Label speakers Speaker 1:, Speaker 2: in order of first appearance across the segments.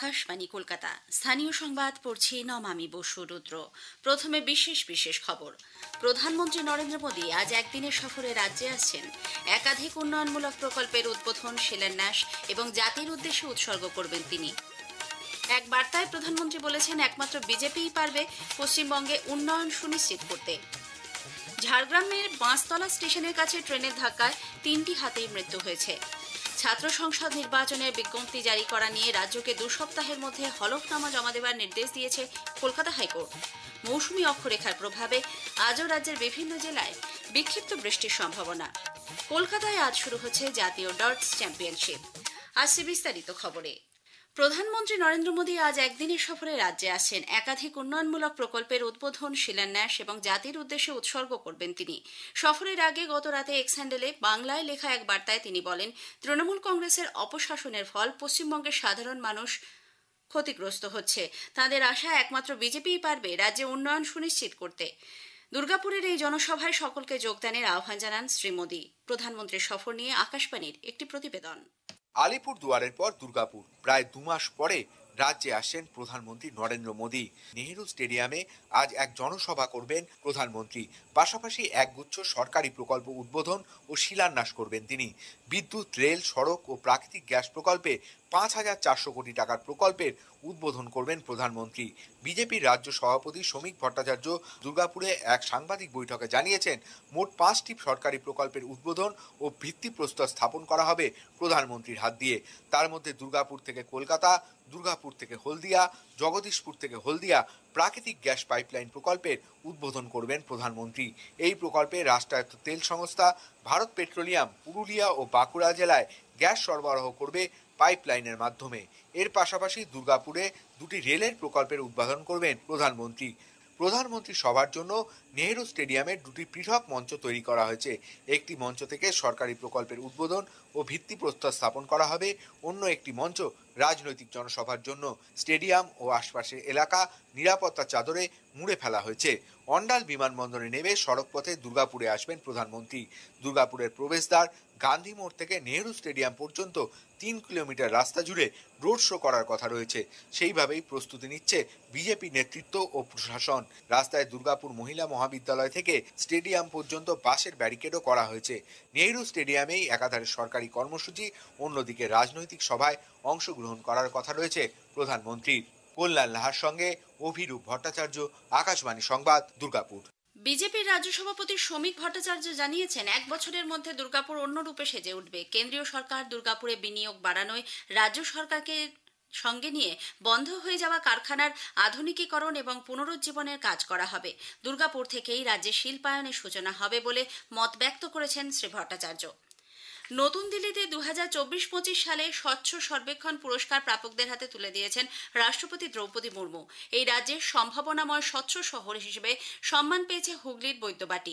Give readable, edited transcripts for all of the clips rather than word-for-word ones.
Speaker 1: আকাশবাণী কলকাতা স্থানীয় সংবাদ পড়ছি নমামি বসু রুদ্র। প্রথমে বিশেষ খবর। প্রধানমন্ত্রী নরেন্দ্র মোদী আজ একদিনের সফরে রাজ্যে আসছেন। একাধিক উন্নয়নমূলক প্রকল্পের উদ্বোধন, শিলান্যাস এবং জাতির উদ্দেশ্যে উৎসর্গ করবেন তিনি। এক বার্তায় প্রধানমন্ত্রী বলেছেন, একমাত্র বিজেপিই পারবে পশ্চিমবঙ্গে উন্নয়ন সুনিশ্চিত করতে। ঝাড়গ্রামের বাঁশতলা স্টেশনের কাছে ট্রেনের ধাক্কায় 3টি হাতির মৃত্যু হয়েছে। ছাত্র সংসদ নির্বাচনের বিজ্ঞপ্তি জারি করা নিয়ে রাজ্যকে 2 সপ্তাহের মধ্যে হলফনামা জমা দেওয়ার নির্দেশ দিয়েছে কলকাতা হাইকোর্ট। মৌসুমী অক্ষরেখার প্রভাবে আজও রাজ্যের বিভিন্ন জেলায় বিক্ষিপ্ত বৃষ্টির সম্ভাবনা। কলকাতায় আজ শুরু হচ্ছে জাতীয় ডার্টস চ্যাম্পিয়নশিপ। আসছে বিস্তারিত খবরে। প্রধানমন্ত্রী নরেন্দ্র মোদী আজ একদিনের সফরে রাজ্যে আসেন। একাধিক উন্নয়নমূলক প্রকল্পের উদ্বোধন, শিলান্যাস এবং জাতির উদ্দেশ্যে উৎসর্গ করবেন তিনি। সফরের আগে গত রাতে এক্স হ্যান্ডেলে বাংলায় লেখা এক বার্তায় তিনি বলেন, তৃণমূল কংগ্রেসের অপশাসনের ফল পশ্চিমবঙ্গের সাধারণ মানুষ ক্ষতিগ্রস্ত হচ্ছে। তাঁদের আশা, একমাত্র বিজেপিই পারবে রাজ্যে উন্নয়ন সুনিশ্চিত করতে। দুর্গাপুরের এই জনসভায় সকলকে যোগদানের আহ্বান জানান শ্রী মোদী। প্রধানমন্ত্রীর সফর নিয়ে আকাশবাণীর একটি প্রতিবেদন।
Speaker 2: আলিপুর দুয়ারের পর দুর্গাপুর, প্রায় 2 মাস পরে রাজ্যে আসছেন প্রধানমন্ত্রী নরেন্দ্র মোদী। নেহেরু স্টেডিয়ামে আজ এক জনসভা করবেন প্রধানমন্ত্রী। পাশাপাশি একগুচ্ছ সরকারি প্রকল্প উদ্বোধন ও শিলান্যাস করবেন তিনি। বিদ্যুৎ, রেল, সড়ক ও প্রাকৃতিক গ্যাস প্রকল্পে 5,400 কোটি টাকার প্রকল্পের উদ্বোধন করবেন প্রধানমন্ত্রী। বিজেপির রাজ্য সভাপতি শ্রমিক ভট্টাচার্য দুর্গাপুরে এক সাংবাদিক বৈঠকে জানিয়েছেন, মোট 5টি সরকারি প্রকল্পের উদ্বোধন ও ভিত্তিপ্রস্তর স্থাপন করা হবে প্রধানমন্ত্রীর হাত দিয়ে। তার মধ্যে দুর্গাপুর থেকে কলকাতা, দুর্গাপুর থেকে হলদিয়া, জগদীশপুর থেকে হলদিয়া প্রাকৃতিক গ্যাস পাইপলাইন প্রকল্পের উদ্বোধন করবেন প্রধানমন্ত্রী। এই প্রকল্পে রাষ্ট্রায়ত্ত তেল সংস্থা ভারত পেট্রোলিয়াম পুরুলিয়া ও বাঁকুড়া জেলায় গ্যাস সরবরাহ করবে পাইপলাইনের মাধ্যমে। এর পাশাপাশি দুর্গাপুরে 2টি রেলের প্রকল্পের উদ্বোধন করবেন প্রধানমন্ত্রী। প্রধানমন্ত্রী সভার জন্য নেহেরু স্টেডিয়ামে 2টি পৃথক মঞ্চ তৈরি করা হয়েছে। একটি মঞ্চ থেকে সরকারি প্রকল্পের উদ্বোধন ও ভিত্তিপ্রস্তর স্থাপন করা হবে, অন্য একটি মঞ্চ রাজনৈতিক জনসভার জন্য। স্টেডিয়াম ও আশপাশের এলাকা নিরাপত্তার চাদরে মুড়ে ফেলা হয়েছে। অন্ডাল বিমানবন্দরে নেমে সড়কপথে দুর্গাপুরে আসবেন প্রধানমন্ত্রী। দুর্গাপুরের প্রবেশদ্বার গান্ধী মোড় থেকে নেহেরু স্টেডিয়াম পর্যন্ত 3 কিলোমিটার রাস্তা জুড়ে রোড শো করার কথা রয়েছে। সেইভাবেই প্রস্তুতি নিচ্ছে বিজেপি নেতৃত্ব ও প্রশাসন। রাস্তায় দুর্গাপুর মহিলা মহাবিদ্যালয় থেকে স্টেডিয়াম পর্যন্ত বাঁশের ব্যারিকেডও করা হয়েছে। নেহেরু স্টেডিয়ামেই একাধারে সরকারি কর্মসূচি, অন্যদিকে রাজনৈতিক সভায় অংশগ্রহণ করার কথা রয়েছে প্রধানমন্ত্রীর। কল্যাণ লাহার সঙ্গে অভিরূপ ভট্টাচার্য, আকাশবাণী সংবাদ, দুর্গাপুর।
Speaker 1: বিজেপির রাজ্য সভাপতি শ্রমিক ভট্টাচার্য জানিয়েছেন, 1 বছরের মধ্যে দুর্গাপুর অন্য রূপে সেজে উঠবে। কেন্দ্রীয় সরকার দুর্গাপুরে বিনিয়োগ বাড়ানোয় রাজ্য সরকারকে সঙ্গে নিয়ে বন্ধ হয়ে যাওয়া কারখানার আধুনিকীকরণ এবং পুনরুজ্জীবনের কাজ করা হবে। দুর্গাপুর থেকেই রাজ্যে শিল্পায়নের সূচনা হবে বলে মত ব্যক্ত করেছেন শ্রী ভট্টাচার্য। নতুন দিল্লিতে 2024-25 সালে স্বচ্ছ সর্বেক্ষণ পুরস্কার প্রাপকদের হাতে তুলে দিয়েছেন রাষ্ট্রপতি দ্রৌপদী মুর্মু। এই রাজ্যের সম্ভাবনাময় স্বচ্ছ শহর হিসেবে সম্মান পেয়েছে হুগলির বৈদ্যবাটি।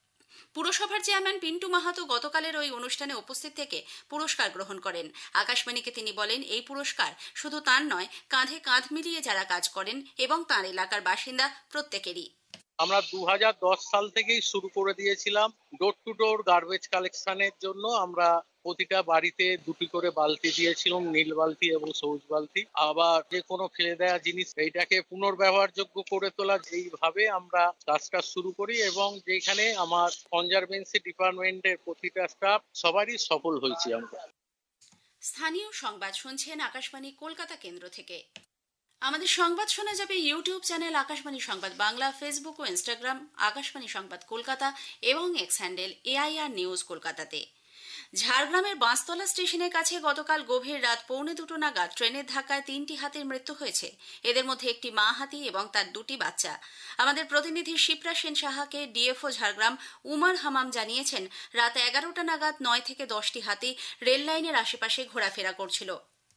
Speaker 1: পুরসভার চেয়ারম্যান পিন্টু মাহাতো গতকালের ওই অনুষ্ঠানে উপস্থিত থেকে পুরস্কার গ্রহণ করেন। আকাশবাণীকে তিনি বলেন, এই পুরস্কার শুধু তার নয়, কাঁধে কাঁধ মিলিয়ে যারা কাজ করেন এবং তাঁর এলাকার বাসিন্দা প্রত্যেকেরই।
Speaker 3: আমরা 2010 সাল থেকেই শুরু করে দিয়েছিলাম ডোর টু ডোর গার্বেজ কালেকশনের জন্য। আমরা প্রতিটা বাড়িতে 2টি করে বালতি দিয়েছিলাম, নীল বালতি এবং সবুজ বালতি। আবার যে কোনো ফেলে দেওয়া জিনিস এইটাকে পুনর্ব্যবহারযোগ্য করে তোলা, এইভাবে আমরা কাজটা শুরু করি এবং যেখানে আমার কনজারভেন্সি ডিপার্টমেন্টের প্রতিটা স্টাফ সবারই সফল হয়েছি আমরা।
Speaker 1: স্থানীয় সংবাদ শুনছেন আকাশবাণী কলকাতা কেন্দ্র থেকে। আমাদের সংবাদ শোনা যাবে ইউটিউব চ্যানেল আকাশবাণী সংবাদ বাংলা, ফেসবুক ও ইনস্টাগ্রাম আকাশবাণী সংবাদ কলকাতা এবং এক্স হ্যান্ডেল AIR নিউজ কলকাতাতে। ঝাড়গ্রামের বাঁশতলা স্টেশনের কাছে গতকাল গভীর রাত 1:45 নাগাদ ট্রেনের ধাক্কায় 3টি হাতির মৃত্যু হয়েছে। এদের মধ্যে একটি মা হাতি এবং তার 2টি বাচ্চা। আমাদের প্রতিনিধি শিপ্রা সেন সাহাকে ডিএফও ঝাড়গ্রাম উমার হামাম জানিয়েছেন, রাত 11টা নাগাদ 9 থেকে 10টি হাতি রেল লাইনের আশেপাশে ঘোরাফেরা করছিল।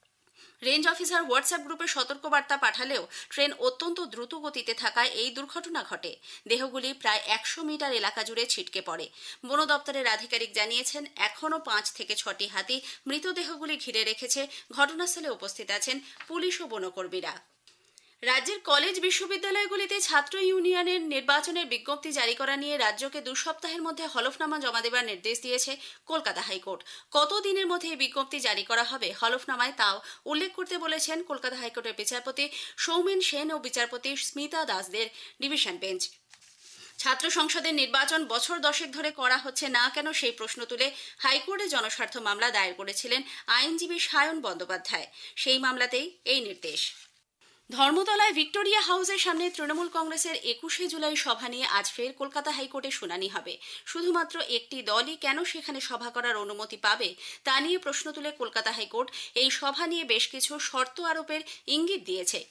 Speaker 1: রেঞ্জ অফিসার হোয়াটসঅ্যাপ গ্রুপে সতর্কবার্তা পাঠালেও ট্রেন অত্যন্ত দ্রুত গতিতে থাকায় এই দুর্ঘটনা ঘটে। দেহগুলি প্রায় 100 মিটার এলাকা জুড়ে ছিটকে পড়ে। বন দপ্তরের আধিকারিক জানিয়েছেন, এখনও 5 থেকে 6টি হাতি মৃতদেহগুলি ঘিরে রেখেছে। ঘটনাস্থলে উপস্থিত আছেন পুলিশ ও বনকর্মীরা। রাজ্যের কলেজ বিশ্ববিদ্যালয়গুলিতে ছাত্র ইউনিয়নের নির্বাচনের বিজ্ঞপ্তি জারি করা নিয়ে রাজ্যকে 2 সপ্তাহের মধ্যে হলফনামা জমা দেবার নির্দেশ দিয়েছে কলকাতা হাইকোর্ট। কত দিনের মধ্যে এই বিজ্ঞপ্তি জারি করা হবে হলফনামায় তাও উল্লেখ করতে বলেছেন কলকাতা হাইকোর্টের বিচারপতি সৌমেন সেন ও বিচারপতি স্মিতা দাসদের ডিভিশন বেঞ্চ। ছাত্র সংসদের নির্বাচন বছর 10 ধরে করা হচ্ছে না কেন সেই প্রশ্ন তুলে হাইকোর্টে জনস্বার্থ মামলা দায়ের করেছিলেন আইনজীবী সায়ন বন্দ্যোপাধ্যায়। সেই মামলাতেই এই নির্দেশ। ধর্মতলায় ভিক্টোরিয়া হাউসের সামনে তৃণমূল কংগ্রেসের 21শে জুলাই সভা নিয়ে আজ ফের কলকাতা হাইকোর্টে শুনানি হবে। শুধুমাত্র একটি দলই কেন সেখানে সভা করার অনুমতি পাবে তা নিয়ে প্রশ্ন তুলে কলকাতা হাইকোর্ট এই সভা নিয়ে বেশ কিছু শর্ত আরোপের ইঙ্গিত দিয়েছে।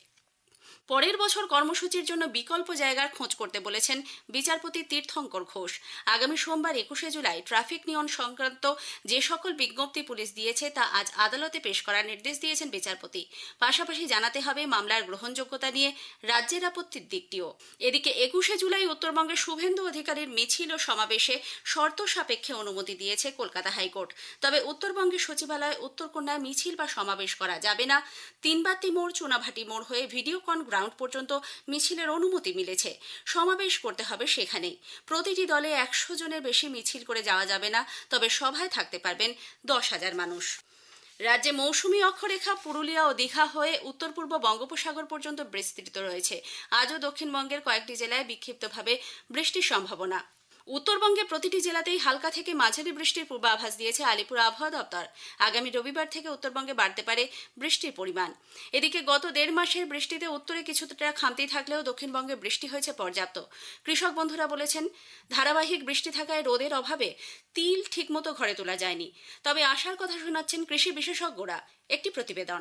Speaker 1: পরের বছর কর্মসূচির জন্য বিকল্প জায়গার খোঁজ করতে বলেছেন বিচারপতি তীর্থঙ্কর ঘোষ। আগামী সোমবার 21শে জুলাই ট্রাফিক নিয়ম সংক্রান্ত যে সকল বিজ্ঞপ্তি পুলিশ দিয়েছে তা আজ আদালতে পেশ করার নির্দেশ দিয়েছেন বিচারপতি। পাশাপাশি জানাতে হবে মামলার গ্রহণযোগ্যতা নিয়ে রাজ্যের আপত্তির দিকটিও। এদিকে 21শে জুলাই উত্তরবঙ্গে শুভেন্দু অধিকারীর মিছিল ও সমাবেশে শর্ত সাপেক্ষে অনুমতি দিয়েছে কলকাতা হাইকোর্ট। তবে উত্তরবঙ্গের সচিবালয় উত্তরকন্যায় মিছিল বা সমাবেশ করা যাবে না। তিনবাত্তি মোড়, চুনাভাটি মোড় হয়ে ভিডিওকন গ্রাউন্ড পর্যন্ত মিছিলের অনুমতি মিলেছে। সমাবেশ করতে হবে সেখানেই। প্রতিটি দলে 100 জনের বেশি মিছিল করে যাওয়া যাবে না, তবে সভায় থাকতে পারবেন 10,000 মানুষ। রাজ্যে মৌসুমী অক্ষরেখা পুরুলিয়া ও দীঘা হয়ে উত্তর পূর্ব বঙ্গোপসাগর পর্যন্ত বিস্তৃত রয়েছে। আজও দক্ষিণবঙ্গের কয়েকটি জেলায় বিক্ষিপ্তভাবে বৃষ্টির সম্ভাবনা। উত্তরবঙ্গে প্রতিটি জেলাতেই হালকা থেকে মাঝারি বৃষ্টির পূর্বাভাস দিয়েছে আলিপুর আবহাওয়া দপ্তর। আগামী রবিবার থেকে উত্তরবঙ্গে বাড়তে পারে বৃষ্টির পরিমাণ। এদিকে গত 1.5 মাসের বৃষ্টিতে উত্তরে কিছুটা খামতি থাকলেও দক্ষিণবঙ্গে বৃষ্টি হয়েছে পর্যাপ্ত। কৃষক বন্ধুরা বলেছেন, ধারাবাহিক বৃষ্টি থাকায় রোদের অভাবে তিল ঠিকমতো ঘরে তোলা যায়নি। তবে আশার কথা শোনাচ্ছেন কৃষি বিশেষজ্ঞরা। একটি প্রতিবেদন।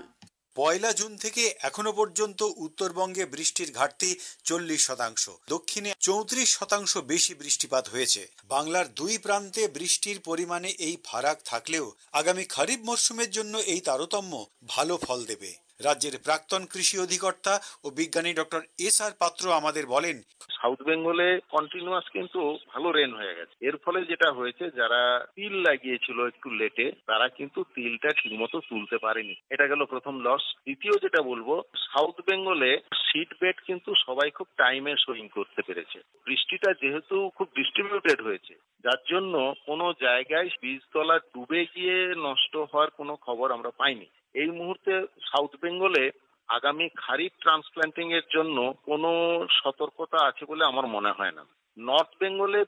Speaker 4: 1 জুন থেকে এখনো পর্যন্ত উত্তরবঙ্গে বৃষ্টির ঘাটতি 40%, দক্ষিণে 34% বেশি বৃষ্টিপাত হয়েছে। বাংলার 2 প্রান্তে বৃষ্টির পরিমাণে এই ফারাক থাকলেও আগামী খরিফ মরশুমের জন্য এই তারতম্য ভালো ফল দেবে। রাজ্যের প্রাক্তন কৃষি অধিকর্তা ও বিজ্ঞানী ডক্টর এস.আর. পাত্র আমাদের বলেন,
Speaker 5: সাউথ বেঙ্গলে কন্টিনিউয়াস কিন্তু ভালো রেন হয়ে গেছে। এর ফলে যেটা হয়েছে, যারা তিল লাগিয়েছিল একটু লেটে, তারা কিন্তু তিলটা ঠিকমতো তুলতে পারেনি। এটা গেল প্রথম লস। দ্বিতীয় যেটা বলবো, সাউথ বেঙ্গলে সিড বেড কিন্তু সবাই খুব টাইমে সোয়িং করতে পেরেছে। বৃষ্টিটা যেহেতু খুব ডিস্ট্রিবিউটেড হয়েছে, যার জন্য কোনো জায়গায় বীজতলা ডুবে গিয়ে নষ্ট হওয়ার কোনো খবর আমরা পাইনি। এই মুহূর্তে সাউথ বেঙ্গলে আগামী খারিফ ট্রান্সপ্ল্যান্টিং এর জন্য কোনো সতর্কতা আছে বলে আমার মনে হয় না। নর্থ বেঙ্গলে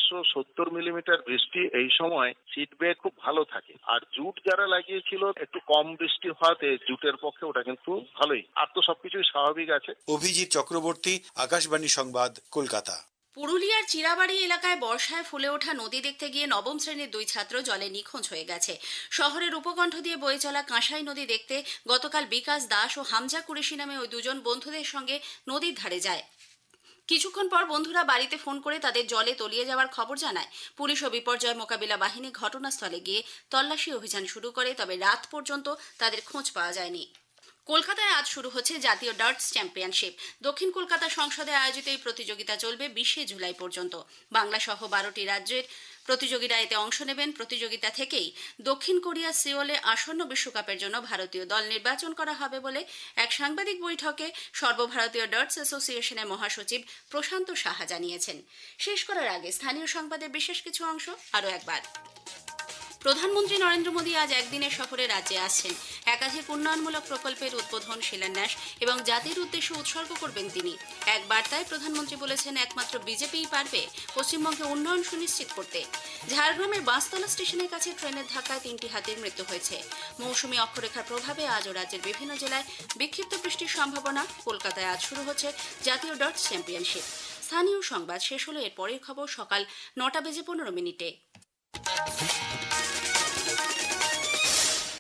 Speaker 5: 470 মিলিমিটার বৃষ্টি এই সময় সিডবেড খুব ভালো থাকে। আর জুট যারা লাগিয়েছিল, একটু কম বৃষ্টি হওয়াতে জুটের পক্ষে ওটা কিন্তু ভালোই। আর তো সবকিছুই স্বাভাবিক আছে।
Speaker 4: অভিজিৎ চক্রবর্তী, আকাশবাণী সংবাদ, কলকাতা।
Speaker 1: পুরুলিয়ার চিরাবাড়ি এলাকায় বর্ষায় ফুলে ওঠা নদী দেখতে গিয়ে 9ম শ্রেণীর 2 ছাত্র জলে নিখোঁজ হয়ে গেছে। শহরের উপকণ্ঠ দিয়ে বয়ে চলা কাঁসাই নদী দেখতে গতকাল বিকাশ দাস ও হামজা কুরেশি নামে ওই 2 জন বন্ধুদের সঙ্গে নদীর ধারে যায়। কিছুক্ষণ পর বন্ধুরা বাড়িতে ফোন করে তাদের জলে তলিয়ে যাওয়ার খবর জানায়। পুলিশ ও বিপর্যয় মোকাবিলা বাহিনী ঘটনাস্থলে গিয়ে তল্লাশি অভিযান শুরু করে, তবে রাত পর্যন্ত তাদের খোঁজ পাওয়া যায়নি। কলকাতায় আজ শুরু হচ্ছে জাতীয় ডার্টস চ্যাম্পিয়নশিপ। দক্ষিণ কলকাতা সংসদে আয়োজিত এই প্রতিযোগিতা চলবে 20শে জুলাই পর্যন্ত। বাংলা সহ 12টি রাজ্যের প্রতিযোগীরা এতে অংশ নেবেন। প্রতিযোগিতা থেকেই দক্ষিণ কোরিয়া সিওলে আসন্ন বিশ্বকাপের জন্য ভারতীয় দল নির্বাচন করা হবে বলে এক সাংবাদিক বৈঠকে সর্বভারতীয় ডার্টস অ্যাসোসিয়েশনের মহাসচিব প্রশান্ত সাহা জানিয়েছেন। শেষ করার আগে স্থানীয় সংবাদের বিশেষ কিছু অংশ আরও একবার। প্রধানমন্ত্রী নরেন্দ্র মোদী আজ একদিনের সফরে রাজ্যে আসছেন। একাধিক উন্নয়নমূলক প্রকল্পের উদ্বোধন, শিলান্যাস এবং জাতির উদ্দেশ্যে উৎসর্গ করবেন তিনি। এক বার্তায় প্রধানমন্ত্রী বলেছেন, একমাত্র বিজেপিই পারবে পশ্চিমবঙ্গে উন্নয়ন সুনিশ্চিত করতে। ঝাড়গ্রামের বাঁশতলা স্টেশনের কাছে ট্রেনের ধাক্কায় 3টি হাতির মৃত্যু হয়েছে। মৌসুমী অক্ষরেখার প্রভাবে আজও রাজ্যের বিভিন্ন জেলায় বিক্ষিপ্ত বৃষ্টির সম্ভাবনা। কলকাতায় আজ শুরু হচ্ছে জাতীয় ডার্টস চ্যাম্পিয়নশিপ। স্থানীয় সংবাদ শেষ হলো। এর পরের খবর সকাল 9:15 মিনিটে।